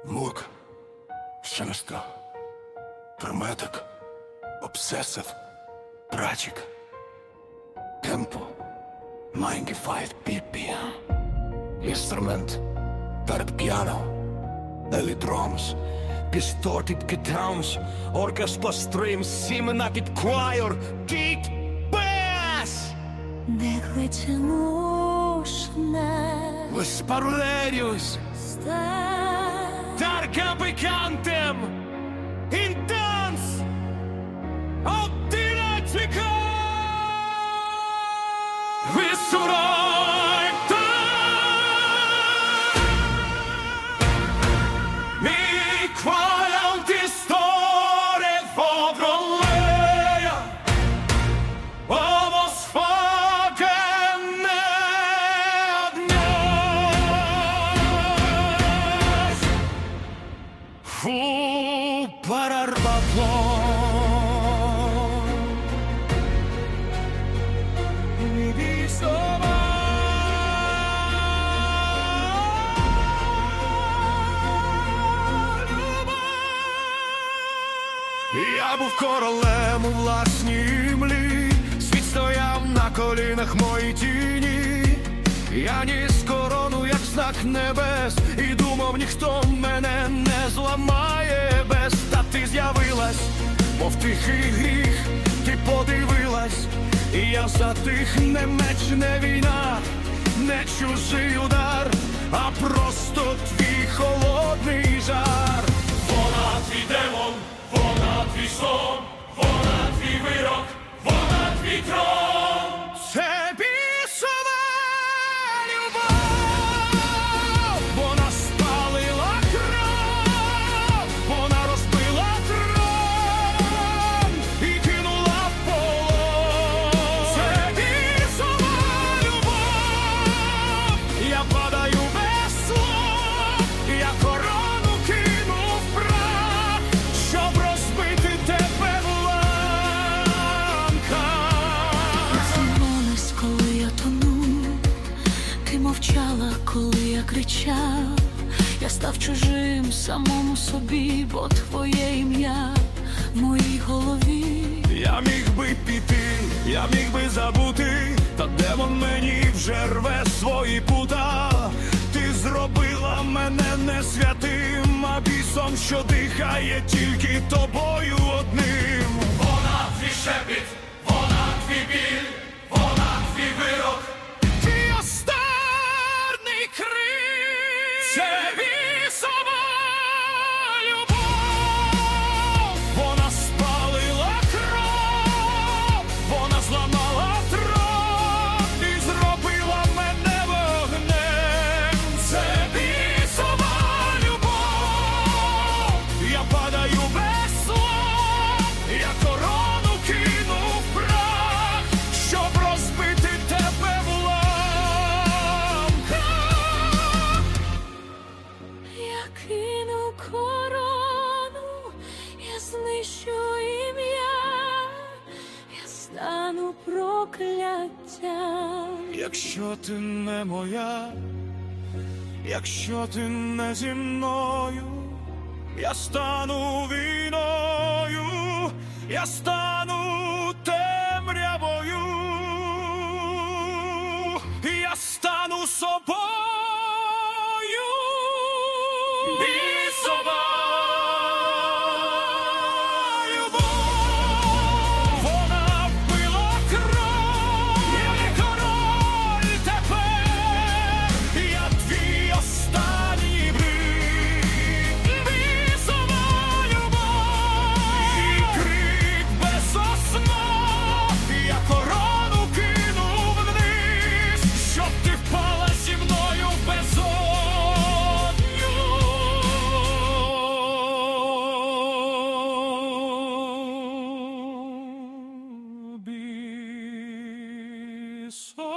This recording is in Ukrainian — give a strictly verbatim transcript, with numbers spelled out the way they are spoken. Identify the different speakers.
Speaker 1: Мук, щеночка, герметик, обсесив, прачик, темпо, майнгіфайт піпі, інструмент, перед п'яно, елітромс, пістортід китаунс, оркестра стрим, сімена під квайор, кік, бес!
Speaker 2: De emotional
Speaker 1: Веспарлеріус,
Speaker 2: star
Speaker 1: Тарка пикантем, інтенс, одинадцятка, висурайте, мій квалянт історе фобролея, омос фагене однес, фу парарбаплон, mi bisova. Я був королем у власній млі, світ стояв на колінах моїй тіні. Я ніс корону, як знак небес, і думав, ніхто мене не зламає без. Та ти з'явилась, мов тихий гріх, ти подивилась, і я затих. Не меч, не війна, не чужий удар, а просто твій холодний жар. Вона твій демон, вона твій сон, вона твій вирок, вона твій трон. Це бісова любов, вона спалила кров, вона розбила трон і кинула в полон. Це бісова любов, я падаю без слов, я корону кину в прах, щоб розбити тебе в ламках.
Speaker 2: Змовилась, коли я тонув, ти мовчала, коли я кричав. Я став чужим самому собі, бо твоє ім'я в моїй голові.
Speaker 1: Я міг би піти, я міг би забути, та демон мені вже рве свої пута. Ти зробила мене не святим, а бісом, що дихає тільки тобою одним. Вона твій шепіт, вона твій біль, вона твій вирок, твій останній крик. Це бісова любов, вона спалила кров, вона зламала трон і зробила мене вогнем. Це бісова любов, я падаю без слов, я корону кину в прах, щоб розбити тебе в ламках.
Speaker 2: Я кину корону, я знищу ім'я, я стану прокляттям.
Speaker 1: Якщо ти не моя, якщо ти не зі мною, я стану війною, я стану темрявою, я стану собою. Бісова любов, вона вбила кров, я не король тепер, я твій останній брик. Бісова любов, і крик без основ, я корону кинув вниз, щоб ти впала зі мною в безодню. Бісова